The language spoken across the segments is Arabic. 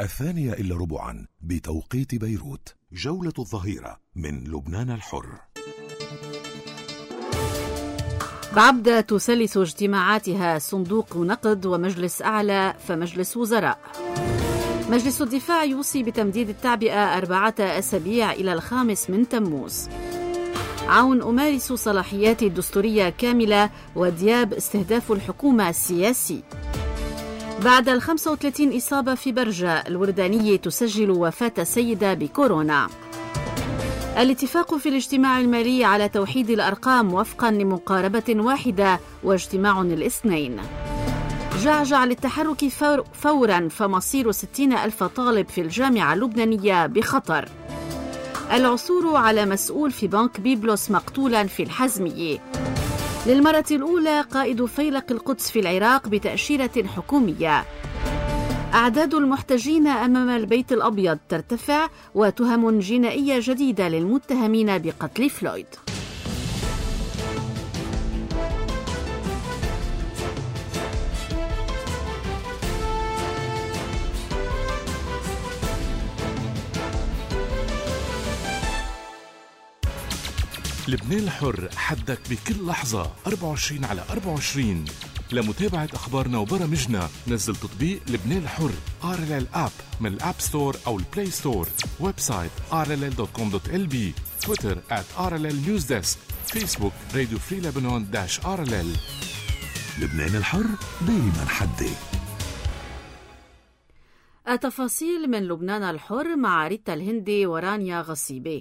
2:15 بتوقيت بيروت. جولة الظهيرة من لبنان الحر. بعبدة تسلس اجتماعاتها صندوق نقد ومجلس أعلى فمجلس وزراء. مجلس الدفاع يوصي بتمديد التعبئة 4 أسابيع إلى 5 من تموز. عون أمارس صلاحياتي الدستورية كاملة ودياب استهداف الحكومة السياسي. بعد 35 إصابة في برجة، الوردانية تسجل وفاة سيدة بكورونا. الاتفاق في الاجتماع المالي على توحيد الأرقام وفقا لمقاربة واحدة واجتماع الاثنين. جعجع للتحرك فورا فمصير 60,000 طالب في الجامعة اللبنانية بخطر. العثور على مسؤول في بنك بيبلوس مقتولا في الحزمية. للمرة الأولى قائد فيلق القدس في العراق بتأشيرة حكومية. أعداد المحتجين أمام البيت الأبيض ترتفع وتهم جنائية جديدة للمتهمين بقتل فلويد. لبنان الحر، حدك بكل لحظة 24/24. لمتابعة أخبارنا وبرامجنا نزل تطبيق لبنان الحر RLL App من الأب ستور أو البلاي ستور. ويب سايت rll.com.lb. تويتر @RLL News Desk. فيسبوك راديو فري لبنان -RLL. لبنان الحر دايما حدي. التفاصيل من لبنان الحر مع ريتا الهندي ورانيا غصيبة.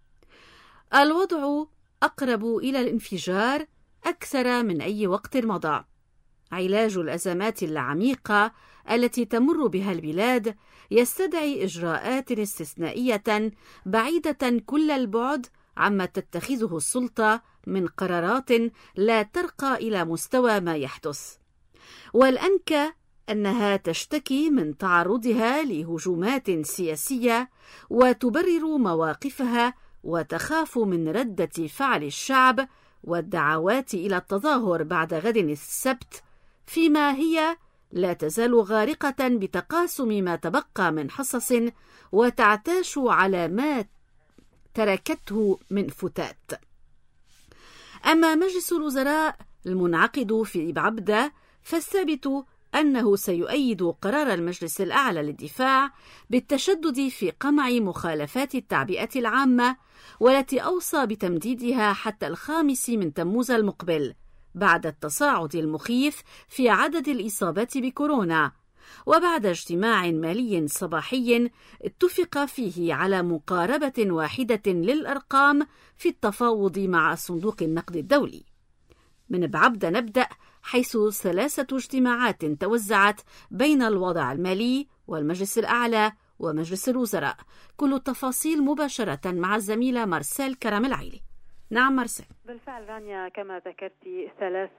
الوضع أقرب إلى الانفجار أكثر من أي وقت مضى. علاج الأزمات العميقة التي تمر بها البلاد يستدعي إجراءات استثنائية بعيدة كل البعد عما تتخذه السلطة من قرارات لا ترقى إلى مستوى ما يحدث. والأنكى أنها تشتكي من تعرضها لهجومات سياسية وتبرر مواقفها وتخاف من ردة فعل الشعب والدعوات إلى التظاهر بعد غد السبت، فيما هي لا تزال غارقة بتقاسم ما تبقى من حصص وتعتاش على ما تركته من فتات. أما مجلس الوزراء المنعقد في بعبدة فالثابت أنه سيؤيد قرار المجلس الأعلى للدفاع بالتشدد في قمع مخالفات التعبئة العامة، والتي أوصى بتمديدها حتى 5 من تموز المقبل بعد التصاعد المخيف في عدد الإصابات بكورونا، وبعد اجتماع مالي صباحي اتفق فيه على مقاربة واحدة للأرقام في التفاوض مع صندوق النقد الدولي. من بعبدة نبدأ، حيث 3 اجتماعات توزعت بين الوضع المالي والمجلس الأعلى ومجلس الوزراء. كل التفاصيل مباشرة مع الزميلة مارسيل كرم العيلي. نعم مارسيل. بالفعل رانيا، كما ذكرتي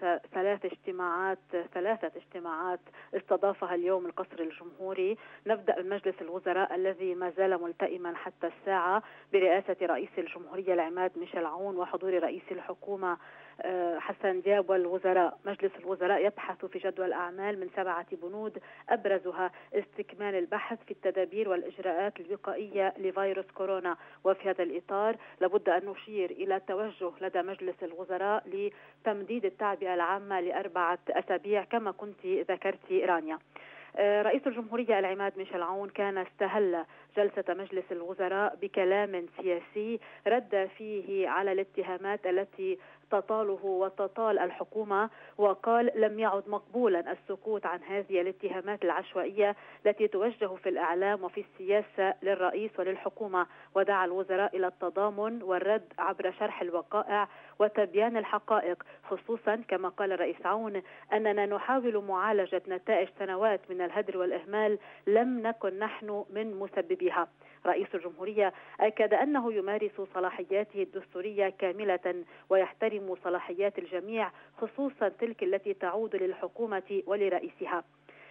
3 اجتماعات استضافها اليوم القصر الجمهوري. نبدأ بمجلس الوزراء الذي ما زال ملتئما حتى الساعة برئاسة رئيس الجمهورية العماد ميشيل عون وحضور رئيس الحكومة حسن دياب والوزراء. مجلس الوزراء يبحث في جدول الأعمال من 7 بنود، أبرزها استكمال البحث في التدابير والإجراءات الوقائية لفيروس كورونا. وفي هذا الإطار لابد أن نشير إلى توجه لدى مجلس الوزراء لتمديد التعبئة العامة ل4 أسابيع كما كنت ذكرتي رانيا. رئيس الجمهورية العماد ميشيل عون كان استهل جلسة مجلس الوزراء بكلام سياسي رد فيه على الاتهامات التي تطاله وتطال الحكومة، وقال لم يعد مقبولا السكوت عن هذه الاتهامات العشوائية التي توجه في الإعلام وفي السياسة للرئيس وللحكومة، ودعا الوزراء إلى التضامن والرد عبر شرح الوقائع وتبيان الحقائق، خصوصا كما قال الرئيس عون أننا نحاول معالجة نتائج سنوات من الهدر والإهمال لم نكن نحن من مسببها. رئيس الجمهورية أكد أنه يمارس صلاحياته الدستورية كاملة ويحترم صلاحيات الجميع، خصوصا تلك التي تعود للحكومة ولرئيسها.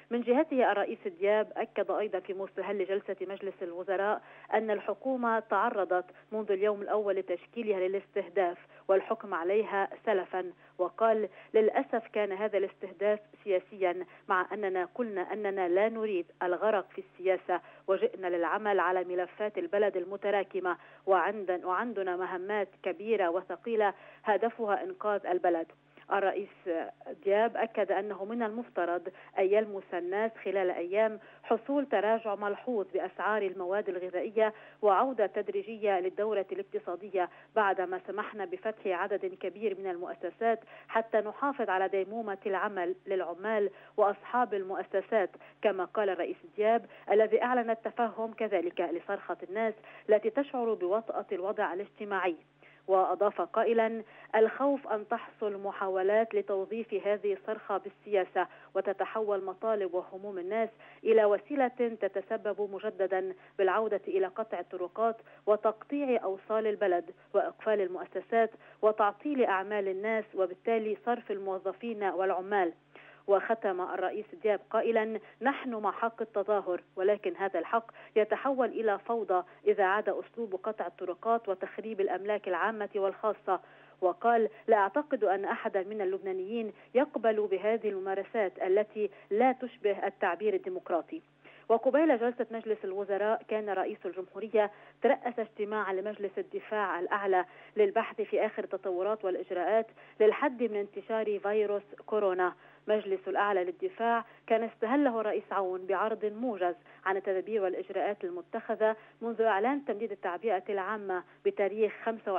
من جهته الرئيس دياب أكد أيضا في مستهل جلسة مجلس الوزراء أن الحكومة تعرضت منذ اليوم الأول لتشكيلها للاستهداف والحكم عليها سلفا، وقال للأسف كان هذا الاستهداف سياسيا، مع أننا قلنا أننا لا نريد الغرق في السياسة وجئنا للعمل على ملفات البلد المتراكمة وعندنا مهمات كبيرة وثقيلة هدفها إنقاذ البلد. الرئيس دياب أكد أنه من المفترض أن يلمس الناس خلال أيام حصول تراجع ملحوظ بأسعار المواد الغذائية وعودة تدريجية للدورة الاقتصادية بعدما سمحنا بفتح عدد كبير من المؤسسات حتى نحافظ على ديمومة العمل للعمال وأصحاب المؤسسات، كما قال الرئيس دياب الذي أعلن التفهم كذلك لصرخة الناس التي تشعر بوطأة الوضع الاجتماعي. وأضاف قائلا: الخوف أن تحصل محاولات لتوظيف هذه الصرخة بالسياسة وتتحول مطالب وهموم الناس إلى وسيلة تتسبب مجددا بالعودة إلى قطع الطرقات وتقطيع أوصال البلد وإقفال المؤسسات وتعطيل أعمال الناس وبالتالي صرف الموظفين والعمال. وختم الرئيس دياب قائلا: نحن مع حق التظاهر، ولكن هذا الحق يتحول إلى فوضى إذا عاد أسلوب قطع الطرقات وتخريب الأملاك العامة والخاصة. وقال: لا أعتقد أن أحدا من اللبنانيين يقبل بهذه الممارسات التي لا تشبه التعبير الديمقراطي. وقبيل جلسة مجلس الوزراء كان رئيس الجمهورية ترأس اجتماعا لمجلس الدفاع الأعلى للبحث في آخر التطورات والإجراءات للحد من انتشار فيروس كورونا. مجلس الأعلى للدفاع كان استهله الرئيس عون بعرض موجز عن التدابير والإجراءات المتخذة منذ إعلان تمديد التعبئة العامة بتاريخ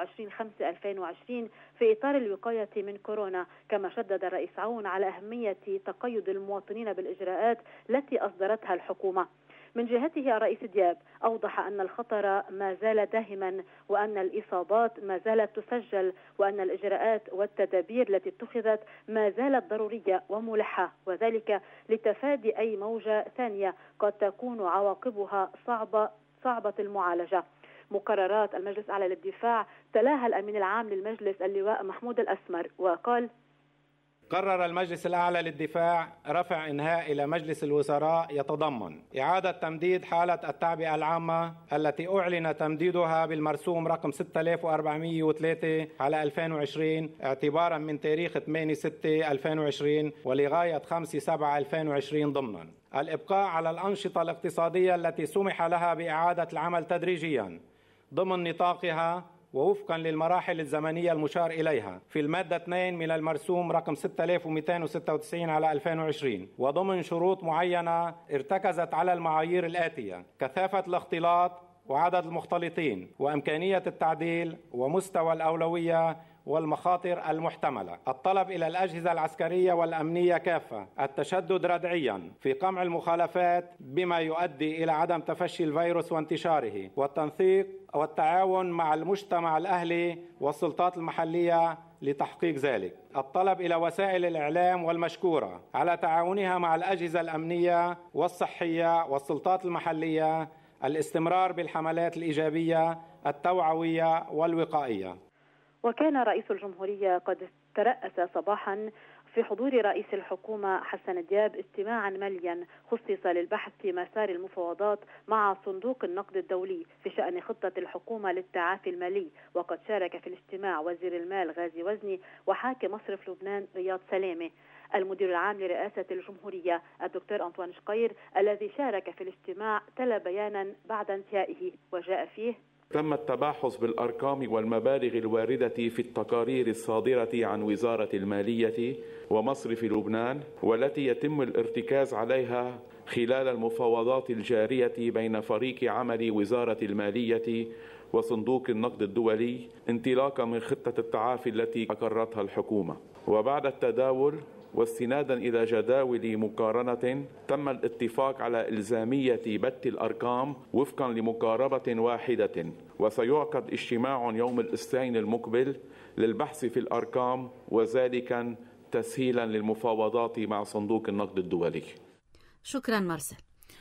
25/5/2020 في إطار الوقاية من كورونا، كما شدد الرئيس عون على أهمية تقيد المواطنين بالإجراءات التي أصدرتها الحكومة. من جهته الرئيس دياب أوضح أن الخطر ما زال داهما وأن الإصابات ما زالت تسجل وأن الإجراءات والتدابير التي اتخذت ما زالت ضرورية وملحة، وذلك لتفادي أي موجة ثانية قد تكون عواقبها صعبة المعالجة. مقررات المجلس الأعلى للدفاع تلاها الأمين العام للمجلس اللواء محمود الأسمر وقال: قرر المجلس الأعلى للدفاع رفع إنهاء إلى مجلس الوزراء يتضمن إعادة تمديد حالة التعبئة العامة التي أعلن تمديدها بالمرسوم رقم 6403 على 2020 اعتبارا من تاريخ 8/6/2020 ولغاية 5/7/2020 ضمنا الإبقاء على الأنشطة الاقتصادية التي سمح لها بإعادة العمل تدريجيا ضمن نطاقها ووفقا للمراحل الزمنية المشار إليها في المادة 2 من المرسوم رقم 6296 على 2020 وضمن شروط معينة ارتكزت على المعايير الآتية: كثافة الاختلاط وعدد المختلطين وإمكانية التعديل ومستوى الأولوية والمخاطر المحتملة، الطلب إلى الأجهزة العسكرية والأمنية كافة، التشدد ردعيا في قمع المخالفات بما يؤدي إلى عدم تفشي الفيروس وانتشاره، والتنسيق والتعاون مع المجتمع الأهلي والسلطات المحلية لتحقيق ذلك، الطلب إلى وسائل الإعلام والمشكورة على تعاونها مع الأجهزة الأمنية والصحية والسلطات المحلية، الاستمرار بالحملات الإيجابية التوعوية والوقائية. وكان رئيس الجمهورية قد ترأس صباحا في حضور رئيس الحكومة حسن دياب اجتماعا ماليا خصص للبحث في مسار المفاوضات مع صندوق النقد الدولي في شأن خطة الحكومة للتعافي المالي. وقد شارك في الاجتماع وزير المال غازي وزني وحاكم مصرف لبنان رياض سلامة. المدير العام لرئاسة الجمهورية الدكتور أنطوان شقير الذي شارك في الاجتماع تلا بيانا بعد انتهائه وجاء فيه: تم التباحث بالأرقام والمبالغ الواردة في التقارير الصادرة عن وزارة المالية ومصرف لبنان والتي يتم الارتكاز عليها خلال المفاوضات الجارية بين فريق عمل وزارة المالية وصندوق النقد الدولي انطلاقا من خطة التعافي التي أقرتها الحكومة. وبعد التداول واستنادا إلى جداول مقارنة تم الاتفاق على إلزامية بث الأرقام وفقا لمقاربة واحدة، وسيعقد اجتماع يوم الاثنين المقبل للبحث في الأرقام وذلك تسهيلا للمفاوضات مع صندوق النقد الدولي. شكرا مارسيل.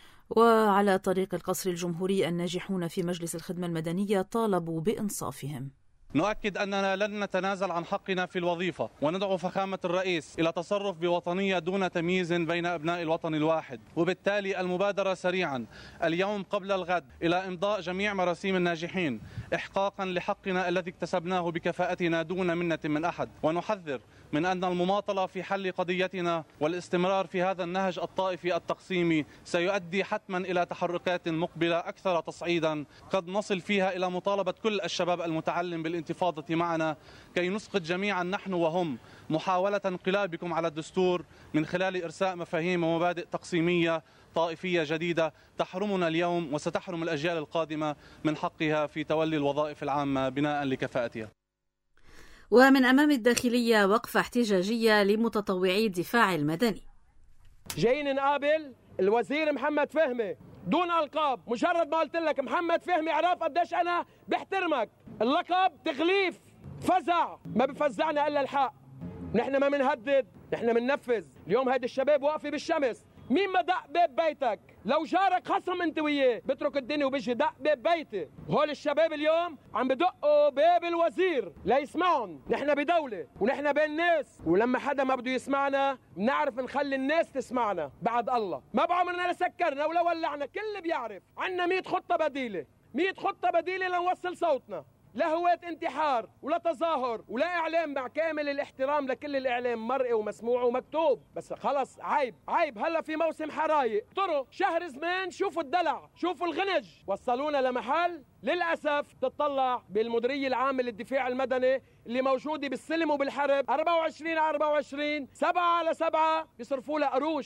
وعلى طريق القصر الجمهوري الناجحون في مجلس الخدمة المدنية طالبوا بإنصافهم. نؤكد أننا لن نتنازل عن حقنا في الوظيفة، وندعو فخامة الرئيس إلى تصرف بوطنية دون تمييز بين أبناء الوطن الواحد، وبالتالي المبادرة سريعا اليوم قبل الغد إلى إمضاء جميع مراسيم الناجحين إحقاقا لحقنا الذي اكتسبناه بكفاءتنا دون منة من أحد. ونحذر من أن المماطلة في حل قضيتنا والاستمرار في هذا النهج الطائفي التقسيمي سيؤدي حتما إلى تحركات مقبلة أكثر تصعيدا قد نصل فيها إلى مطالبة كل الشباب المتعلم بالانتفاضة معنا كي نسقط جميعا نحن وهم محاولة انقلابكم على الدستور من خلال إرساء مفاهيم ومبادئ تقسيمية طائفية جديدة تحرمنا اليوم وستحرم الأجيال القادمة من حقها في تولي الوظائف العامة بناء لكفاءتها. ومن أمام الداخلية وقفة احتجاجية لمتطوعي الدفاع المدني. جايين نقابل الوزير محمد فهمي دون ألقاب، مجرد ما قلت لك محمد فهمي عرف قديش أنا بحترمك. اللقب تغليف فزع، ما بفزعنا إلا الحق. نحن ما منهدد، نحن مننفذ. اليوم هيدي الشباب واقفة بالشمس، مين ما دق باب بيتك؟ لو جارك خصم انت وياه بترك الدنيا وبيجي دق باب بيتي. وهول الشباب اليوم عم بدقوا باب الوزير ليسمعهم. نحن بدولة ونحن بين ناس، ولما حدا ما بده يسمعنا بنعرف نخلي الناس تسمعنا. بعد الله ما بعمرنا لسكرنا ولا ولعنا، كل بيعرف عنا 100 خطة بديلة، 100 خطة بديلة لنوصل صوتنا. لا هوات انتحار ولا تظاهر ولا إعلام، مع كامل الاحترام لكل الإعلام مرئي ومسموع ومكتوب، بس خلص عيب. هلا في موسم حرايق، طرق شهر زمان، شوفوا الدلع، شوفوا الغنج، وصلونا لمحل للأسف تطلع بالمديرية العامة للدفاع المدني اللي موجودة بالسلم وبالحرب 24/24 7/7 بيصرفوا لها قروش.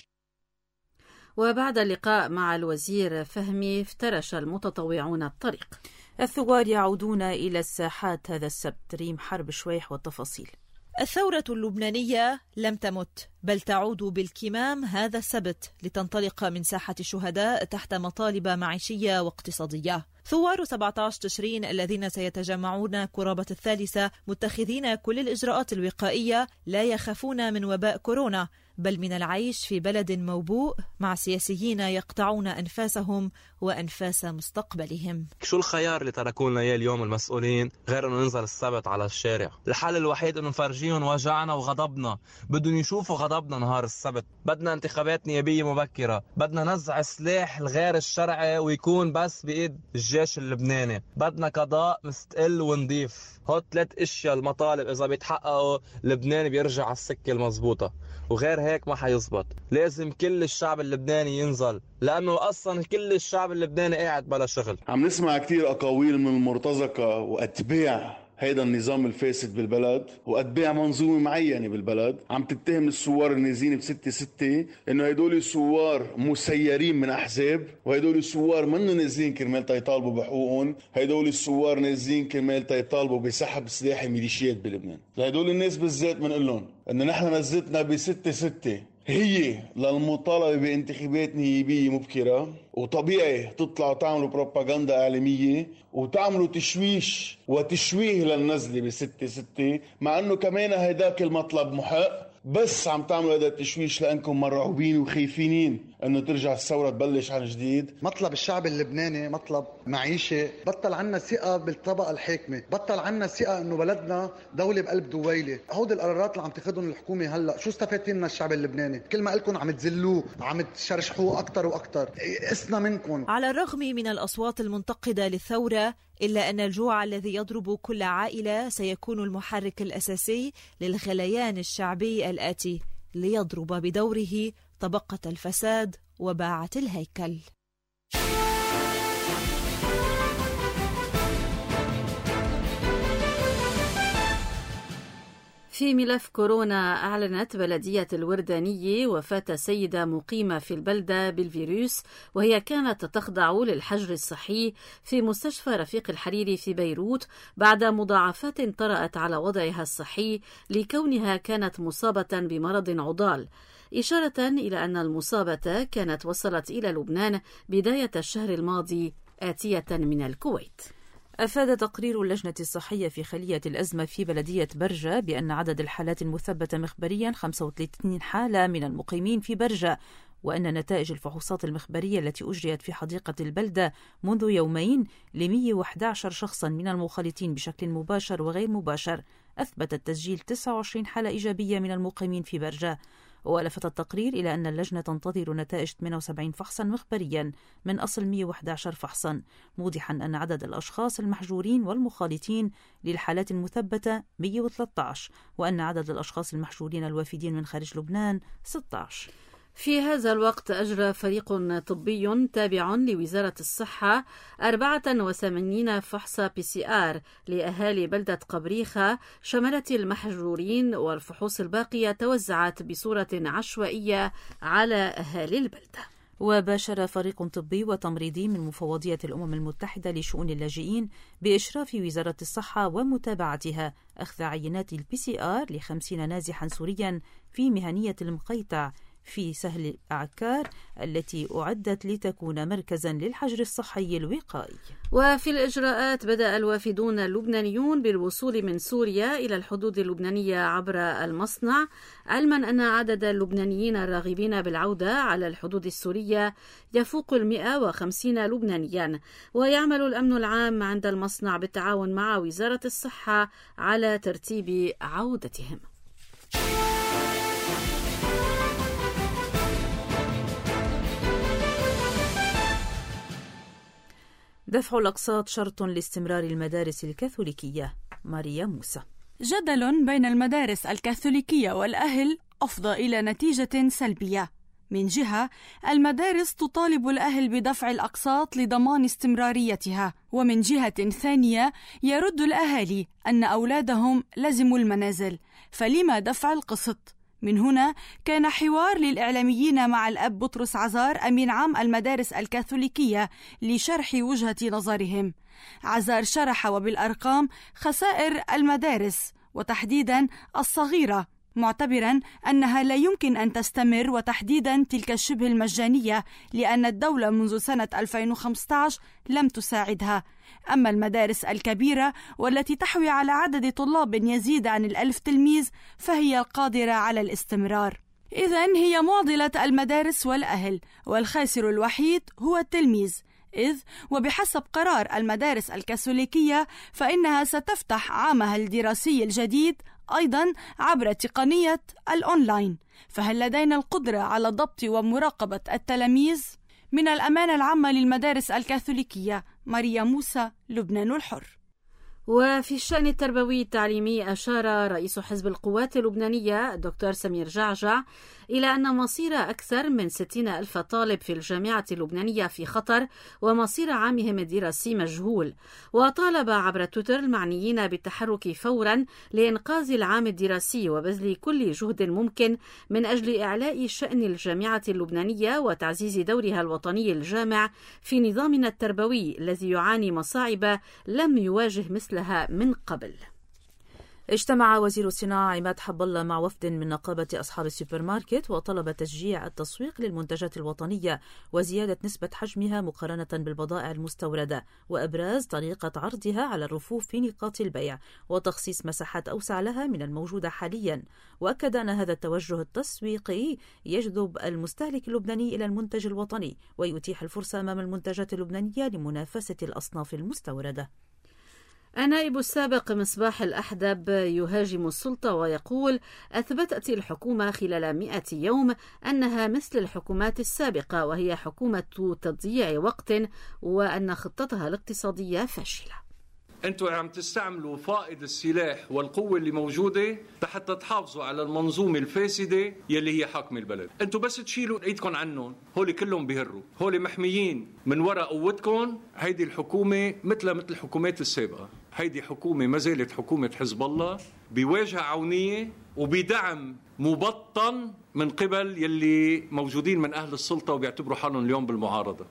وبعد اللقاء مع الوزير فهمي افترش المتطوعون الطريق. الثوار يعودون إلى الساحات هذا السبت. ريم حرب شويح والتفاصيل. الثورة اللبنانية لم تمت، بل تعود بالكمام هذا السبت لتنطلق من ساحة الشهداء تحت مطالب معيشية واقتصادية. ثوار 17 تشرين الذين سيتجمعون قرابة 3 متخذين كل الإجراءات الوقائية لا يخافون من وباء كورونا، بل من العيش في بلد موبوء مع سياسيين يقطعون أنفاسهم وأنفاس مستقبلهم. شو الخيار اللي تركونا اياه اليوم المسؤولين غير انه ننزل السبت على الشارع؟ الحل الوحيد انه نفرجيهم وجعنا وغضبنا، بدهم يشوفوا غضبنا نهار السبت. بدنا انتخابات نيابية مبكرة، بدنا نزع السلاح الغير الشرعي ويكون بس بإيد الجيش اللبناني، بدنا قضاء مستقل ونضيف. هو 3 أشياء المطالب إذا بيتحققوا لبنان بيرجع على السكة المضبوطة، وغير هيك ما حيزبط. لازم كل الشعب اللبناني ينزل، لأنه أصلا كل الشعب اللبناني قاعد بلا شغل. عم نسمع كتير أقاويل من المرتزقة وأتباع هيدا النظام الفاسد بالبلد وأتباع منظومة معينة بالبلد عم تتهم الثوار النازلين ب6/6 إنه هيدول الثوار مسيرين من أحزاب، وهيدول الثوار منو نازلين كرمال يطالبوا بحقوقهم، هيدول الثوار نازلين كرمال يطالبوا بسحب سلاح الميليشيات بلبنان. لهدول الناس بالذات بنقول لهم إنه نحن نزلتنا ب6/6 هي للمطالبة بانتخابات نيابية مبكرة، وطبيعي تطلعوا تعملوا بروباغندا إعلامية وتعملوا تشويش وتشويه للنزلة ب6/6، مع أنه كمان هيداك المطلب محق، بس عم تعملوا هذا التشويش لأنكم مرعوبين وخايفين أنه ترجع الثورة تبلش عن جديد. مطلب الشعب اللبناني مطلب معيشة، بطل عنا ثقة بالطبقة الحاكمة، بطل عنا ثقة أنه بلدنا دولة بقلب دويلة. هود القرارات اللي عم تاخذهم الحكومة هلأ شو استفاد فينا الشعب اللبناني؟ كل ما قلكم عم تزلوه، عم تشرشحوه أكتر وأكتر، اسنا منكم. على الرغم من الأصوات المنتقدة للثورة، إلا أن الجوع الذي يضرب كل عائلة سيكون المحرك الأساسي للغليان الشعبي الآتي، ليضرب بدوره طبقة الفساد وباعة الهيكل. في ملف كورونا، أعلنت بلدية الوردانية وفاة سيدة مقيمة في البلدة بالفيروس، وهي كانت تخضع للحجر الصحي في مستشفى رفيق الحريري في بيروت بعد مضاعفات طرأت على وضعها الصحي لكونها كانت مصابة بمرض عضال، إشارة إلى أن المصابة كانت وصلت إلى لبنان بداية الشهر الماضي آتية من الكويت. أفاد تقرير اللجنة الصحية في خلية الأزمة في بلدية برجة بأن عدد الحالات المثبتة مخبريا 35 حالة من المقيمين في برجة، وأن نتائج الفحوصات المخبرية التي أجريت في حديقة البلدة منذ يومين ل111 شخصا من المخالطين بشكل مباشر وغير مباشر أثبتت تسجيل 29 حالة إيجابية من المقيمين في برجة. ولفت التقرير إلى أن اللجنة تنتظر نتائج 78 فحصا مخبريا من أصل 111 فحصا، موضحا أن عدد الأشخاص المحجورين والمخالطين للحالات المثبتة 113، وأن عدد الأشخاص المحجورين الوافدين من خارج لبنان 16. في هذا الوقت أجرى فريق طبي تابع لوزارة الصحة 84 فحص PCR لأهالي بلدة قبريخة شملت المحجورين، والفحوص الباقية توزعت بصورة عشوائية على أهالي البلدة. وباشر فريق طبي وتمريضي من مفوضية الأمم المتحدة لشؤون اللاجئين بإشراف وزارة الصحة ومتابعتها أخذ عينات PCR ل50 نازحا سوريا في مهنية المقيطع في سهل عكار التي أعدت لتكون مركزا للحجر الصحي الوقائي. وفي الإجراءات بدأ الوافدون اللبنانيون بالوصول من سوريا إلى الحدود اللبنانية عبر المصنع، علما أن عدد اللبنانيين الراغبين بالعودة على الحدود السورية يفوق 150 لبنانيا. ويعمل الأمن العام عند المصنع بالتعاون مع وزارة الصحة على ترتيب عودتهم. دفع الأقساط شرط لاستمرار المدارس الكاثوليكية. ماريا موسى. جدل بين المدارس الكاثوليكية والأهل أفضى إلى نتيجة سلبية. من جهة، المدارس تطالب الأهل بدفع الأقساط لضمان استمراريتها، ومن جهة ثانية يرد الأهالي أن أولادهم لزموا المنازل، فلما دفع القسط؟ من هنا كان حوار للإعلاميين مع الأب بطرس عزار أمين عام المدارس الكاثوليكية لشرح وجهة نظرهم. عزار شرح وبالأرقام خسائر المدارس وتحديدا الصغيرة، معتبرا أنها لا يمكن أن تستمر، وتحديدا تلك الشبه المجانية، لأن الدولة منذ سنة 2015 لم تساعدها. أما المدارس الكبيرة والتي تحوي على عدد طلاب يزيد عن 1000 تلميذ فهي القادرة على الاستمرار. إذن هي معضلة المدارس والأهل، والخاسر الوحيد هو التلميذ، إذ وبحسب قرار المدارس الكاثوليكية فإنها ستفتح عامها الدراسي الجديد أيضا عبر تقنية الأونلاين. فهل لدينا القدرة على ضبط ومراقبة التلاميذ؟ من الأمانة العامة للمدارس الكاثوليكية، ماريا موسى، لبنان الحر. وفي الشأن التربوي التعليمي أشار رئيس حزب القوات اللبنانية الدكتور سمير جعجع إلى أن مصير أكثر من 60,000 طالب في الجامعة اللبنانية في خطر، ومصير عامهم الدراسي مجهول. وطالب عبر تويتر المعنيين بالتحرك فورا لإنقاذ العام الدراسي وبذل كل جهد ممكن من أجل إعلاء شأن الجامعة اللبنانية وتعزيز دورها الوطني الجامع في نظامنا التربوي الذي يعاني مصاعب لم يواجه مثلها من قبل. اجتمع وزير الصناعة عماد حب الله مع وفد من نقابة أصحاب السوبر ماركت، وطلب تشجيع التسويق للمنتجات الوطنية وزيادة نسبة حجمها مقارنة بالبضائع المستوردة، وإبراز طريقة عرضها على الرفوف في نقاط البيع، وتخصيص مساحات أوسع لها من الموجودة حاليا. وأكد أن هذا التوجه التسويقي يجذب المستهلك اللبناني إلى المنتج الوطني، ويتيح الفرصة أمام المنتجات اللبنانية لمنافسة الأصناف المستوردة. النائب السابق مصباح الأحدب يهاجم السلطة ويقول: أثبتت الحكومة خلال 100 يوم أنها مثل الحكومات السابقة، وهي حكومة تضييع وقت، وأن خطتها الاقتصادية فاشلة. أنتوا عم تستعملوا فائض السلاح والقوة اللي موجودة حتى تحافظوا على المنظومة الفاسدة يلي هي حاكم البلد. أنتوا بس تشيلوا ايدكم عنهم، هولي كلهم بيهروا، هولي محميين من وراء قوتكم. هيدي الحكومة مثل الحكومات السابقة، هيدي حكومة ما زالت حكومة حزب الله بواجهة عونية وبدعم مبطن من قبل يلي موجودين من أهل السلطة وبيعتبروا حالهم اليوم بالمعارضة.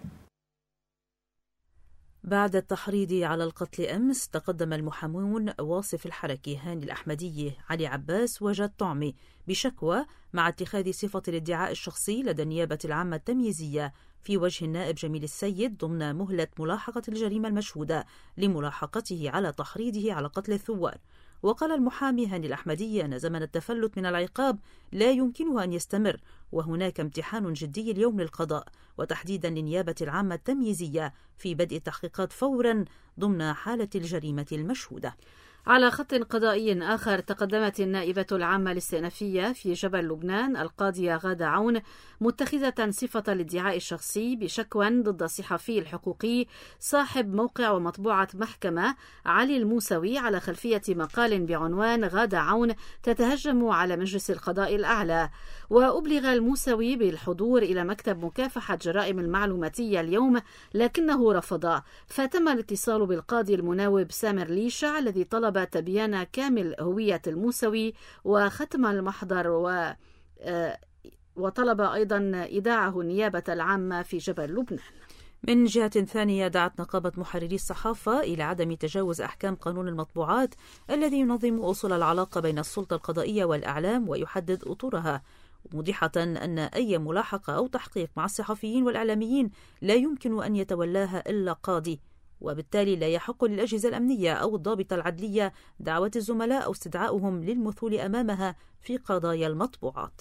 بعد التحريض على القتل أمس، تقدم المحامون واصف الحركي هاني الأحمدية علي عباس وجاد طعمي بشكوى مع اتخاذ صفة الادعاء الشخصي لدى النيابة العامة التمييزية في وجه النائب جميل السيد ضمن مهلة ملاحقة الجريمة المشهودة لملاحقته على تحريضه على قتل الثوار. وقال المحامي هاني الأحمدي أن زمن التفلت من العقاب لا يمكنه أن يستمر، وهناك امتحان جدي اليوم للقضاء وتحديدا للنيابة العامة التمييزية في بدء التحقيقات فورا ضمن حالة الجريمة المشهودة. على خط قضائي آخر، تقدمت النائبة العامة الاستئنافية في جبل لبنان القاضية غادة عون متخذة صفة الادعاء الشخصي بشكوى ضد الصحفي الحقوقي صاحب موقع ومطبوعة محكمة علي الموسوي على خلفية مقال بعنوان غادة عون تتهجم على مجلس القضاء الأعلى. وأبلغ الموسوي بالحضور إلى مكتب مكافحة جرائم المعلوماتية اليوم لكنه رفض، فتم الاتصال بالقاضي المناوب سامر ليشع الذي طلب تبيان كامل هوية الموسوي وختم المحضر وطلب أيضا إيداعه النيابة العامة في جبل لبنان. من جهة ثانية، دعت نقابة محرري الصحافة إلى عدم تجاوز أحكام قانون المطبوعات الذي ينظم أصول العلاقة بين السلطة القضائية والإعلام ويحدد أطرها، موضحة أن أي ملاحقة أو تحقيق مع الصحفيين والإعلاميين لا يمكن أن يتولاها إلا قاضي، وبالتالي لا يحق للأجهزة الأمنية أو الضابطة العدلية دعوة الزملاء أو استدعائهم للمثول أمامها في قضايا المطبوعات.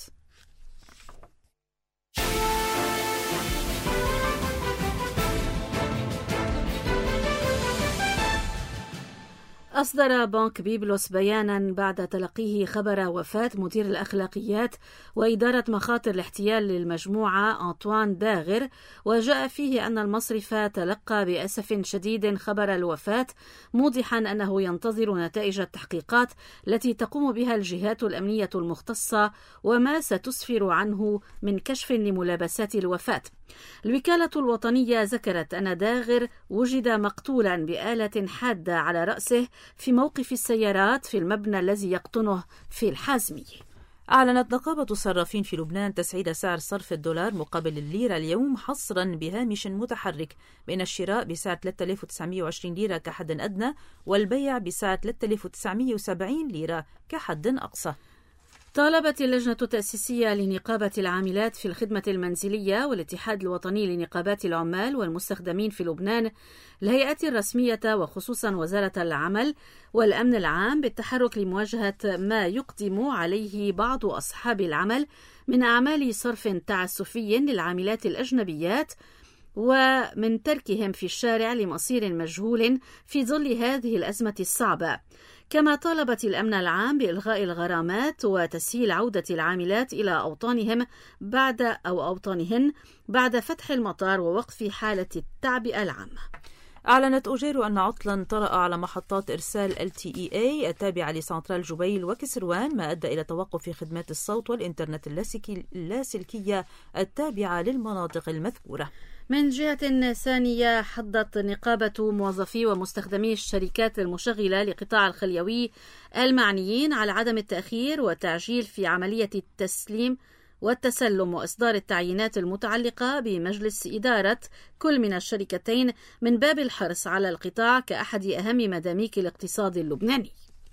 أصدر بنك بيبلوس بيانا بعد تلقيه خبر وفاة مدير الأخلاقيات وإدارة مخاطر الاحتيال للمجموعة أنطوان داغر، وجاء فيه أن المصرف تلقى بأسف شديد خبر الوفاة، موضحا أنه ينتظر نتائج التحقيقات التي تقوم بها الجهات الأمنية المختصة وما ستسفر عنه من كشف لملابسات الوفاة. الوكالة الوطنية ذكرت أن داغر وجد مقتولا بآلة حادة على رأسه في موقف السيارات في المبنى الذي يقطنه في الحازمية. أعلنت نقابة الصرافين في لبنان تسعير سعر صرف الدولار مقابل الليرة اليوم حصرا بهامش متحرك بين الشراء بسعر 3920 ليرة كحد أدنى والبيع بسعر 3970 ليرة كحد أقصى. طالبت اللجنة التأسيسية لنقابة العاملات في الخدمة المنزلية والاتحاد الوطني لنقابات العمال والمستخدمين في لبنان الهيئات الرسمية وخصوصا وزارة العمل والأمن العام بالتحرك لمواجهة ما يقدم عليه بعض أصحاب العمل من أعمال صرف تعسفي للعاملات الأجنبيات ومن تركهم في الشارع لمصير مجهول في ظل هذه الأزمة الصعبة. كما طالبت الأمن العام بإلغاء الغرامات وتسهيل عودة العاملات إلى أوطانهن بعد فتح المطار ووقف حالة التعبئة العامة. أعلنت أوجيرو أن عطلا طرأ على محطات إرسال LTEA التابعة لسنترال جبيل وكسروان، ما أدى إلى توقف خدمات الصوت والإنترنت اللاسلكية التابعة للمناطق المذكورة. من جهة ثانية، حضت نقابة موظفي ومستخدمي الشركات المشغلة لقطاع الخليوي المعنيين على عدم التأخير والتعجيل في عملية التسليم والتسلم وإصدار التعيينات المتعلقة بمجلس إدارة كل من الشركتين من باب الحرص على القطاع كأحد أهم مداميك الاقتصاد اللبناني.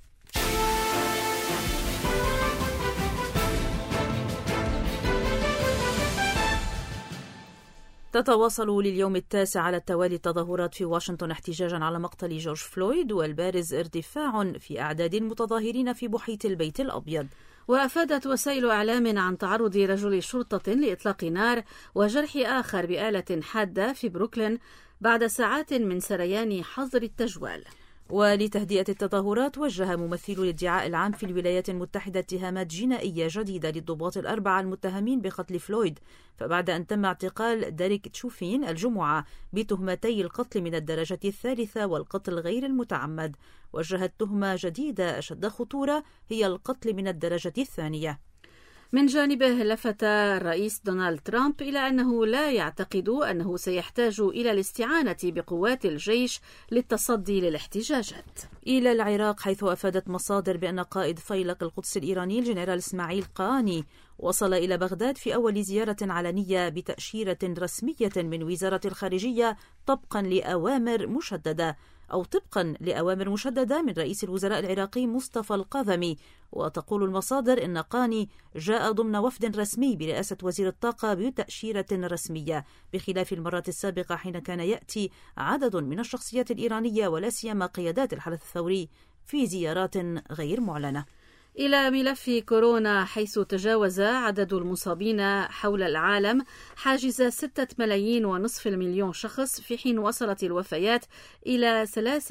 تتواصل لليوم التاسع على التوالي التظاهرات في واشنطن احتجاجا على مقتل جورج فلويد، والبارز ارتفاع في أعداد المتظاهرين في محيط البيت الأبيض. وأفادت وسائل إعلام عن تعرض رجل شرطة لإطلاق نار وجرح آخر بآلة حادة في بروكلين بعد ساعات من سريان حظر التجوال. ولتهدئة التظاهرات، وجه ممثلو الادعاء العام في الولايات المتحدة اتهامات جنائية جديدة للضباط الأربعة المتهمين بقتل فلويد، فبعد أن تم اعتقال ديريك تشوفين الجمعة بتهمتي القتل من الدرجة الثالثة والقتل غير المتعمد، وجهت تهمة جديدة أشد خطورة هي القتل من الدرجة الثانية. من جانبه، لفت الرئيس دونالد ترامب إلى أنه لا يعتقد أنه سيحتاج إلى الاستعانة بقوات الجيش للتصدي للاحتجاجات. إلى العراق، حيث أفادت مصادر بأن قائد فيلق القدس الإيراني الجنرال إسماعيل قاني وصل إلى بغداد في أول زيارة علنية بتأشيرة رسمية من وزارة الخارجية طبقا لأوامر مشددة من رئيس الوزراء العراقي مصطفى القاذمي. وتقول المصادر إن قاني جاء ضمن وفد رسمي برئاسة وزير الطاقة بتأشيرة رسمية، بخلاف المرات السابقة حين كان يأتي عدد من الشخصيات الإيرانية ولا سيما قيادات الحدث الثوري في زيارات غير معلنة. إلى ملف كورونا، حيث تجاوز عدد المصابين حول العالم حاجز 6.5 مليون شخص، في حين وصلت الوفيات إلى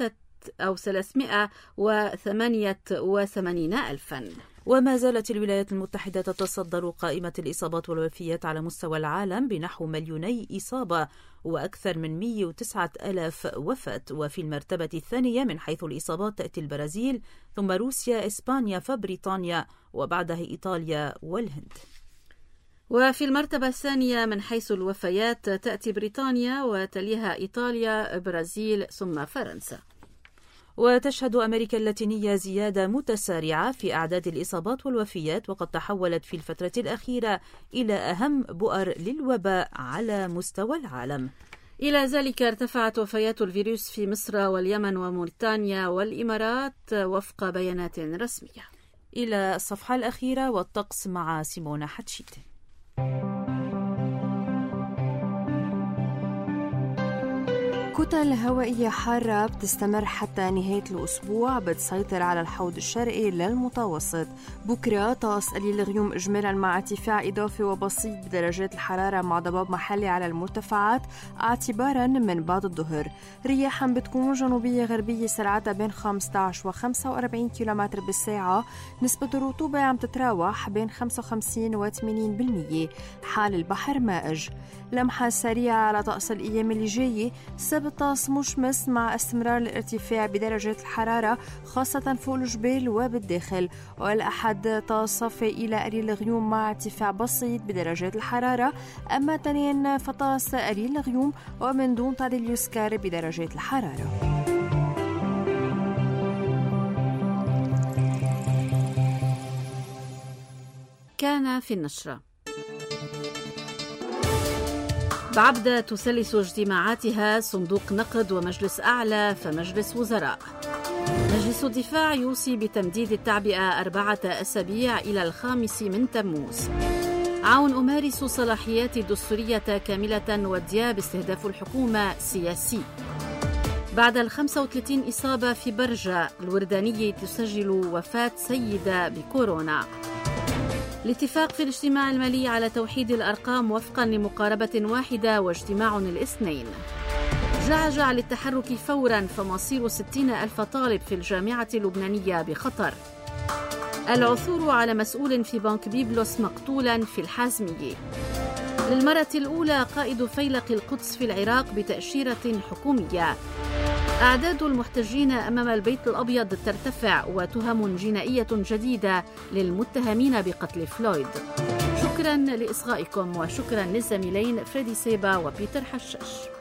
388,000. وما زالت الولايات المتحدة تتصدر قائمة الإصابات والوفيات على مستوى العالم بنحو 2,000,000 إصابة وأكثر من 109,000 وفاة. وفي المرتبة الثانية من حيث الإصابات تأتي البرازيل، ثم روسيا، إسبانيا، فبريطانيا، وبعدها إيطاليا والهند. وفي المرتبة الثانية من حيث الوفيات تأتي بريطانيا، وتليها إيطاليا، برازيل، ثم فرنسا. وتشهد أمريكا اللاتينية زيادة متسارعة في أعداد الإصابات والوفيات، وقد تحولت في الفترة الأخيرة إلى أهم بؤر للوباء على مستوى العالم. إلى ذلك ارتفعت وفيات الفيروس في مصر واليمن وموريتانيا والإمارات وفق بيانات رسمية. إلى الصفحة الأخيرة والطقس مع سيمونا حتشيت. كتل هوائية حارة بتستمر حتى نهاية الأسبوع، بتسيطر على الحوض الشرقي للمتوسط. بكرة طقس قليل الغيوم إجمالا مع ارتفاع إضافي وبسيط بدرجات الحرارة مع ضباب محلي على المرتفعات اعتبارا من بعد الظهر. رياحا بتكون جنوبية غربية سرعتها بين 15 و 45 كيلومتر بالساعة. نسبة الرطوبة عم تتراوح بين 55 و 80%. حال البحر مائج. لمحة سريعة على طقس الأيام اللي جاية. السبت طقس مشمس مع استمرار الارتفاع بدرجات الحرارة خاصة فوق الجبال وبالداخل. والأحد طقس صافي إلى قليل الغيوم مع ارتفاع بسيط بدرجات الحرارة. أما تنين فطقس قليل الغيوم ومن دون تعديل يسكر بدرجات الحرارة. كان في النشرة: بعبدة تثلث اجتماعاتها صندوق نقد ومجلس أعلى فمجلس وزراء. مجلس الدفاع يوصي بتمديد التعبئة 4 أسابيع إلى 5 من تموز. عون أمارس صلاحياتي الدستورية كاملة وديا باستهداف الحكومة سياسي. بعد 35 إصابة في برجة، الوردانية تسجل وفاة سيدة بكورونا. الاتفاق في الاجتماع المالي على توحيد الأرقام وفقا لمقاربة واحدة واجتماع الاثنين. جعجع للتحرك فورا، فمصير 60,000 طالب في الجامعة اللبنانية بخطر. العثور على مسؤول في بنك بيبلوس مقتولا في الحازمية. للمرة الأولى قائد فيلق القدس في العراق بتأشيرة حكومية. أعداد المحتجين أمام البيت الأبيض ترتفع، وتهم جنائية جديدة للمتهمين بقتل فلويد. شكرا لإصغائكم، وشكرا للزميلين فريدي سيبا وبيتر حشاش.